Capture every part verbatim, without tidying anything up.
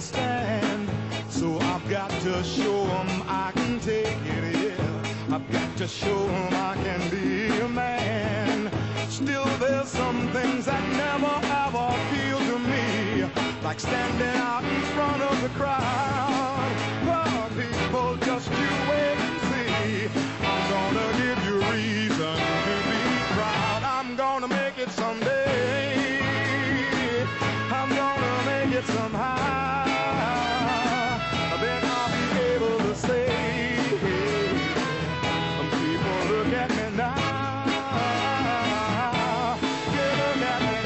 understand. So I've got to show 'em I can take it, yeah. I've got to show 'em I can be a man. Still there's some things that never ever appeal to me, like standing out in front of the crowd. Oh, people, just you wait and see. I'm gonna give you reason to be proud. I'm gonna make it someday. I'm gonna make it somehow. Then I'll be able to say, people, look at me now. Yeah, look at me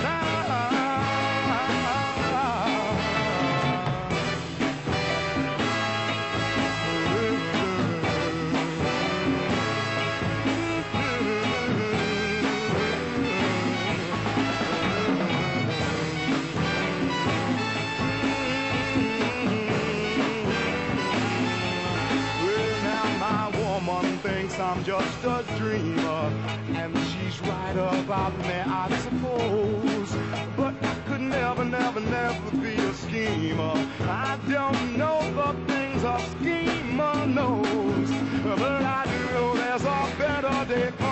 I'm just a dreamer, and she's right about me, I suppose. But I could never, never, never be a schemer. I don't know the things a schemer knows, but I do know there's a better day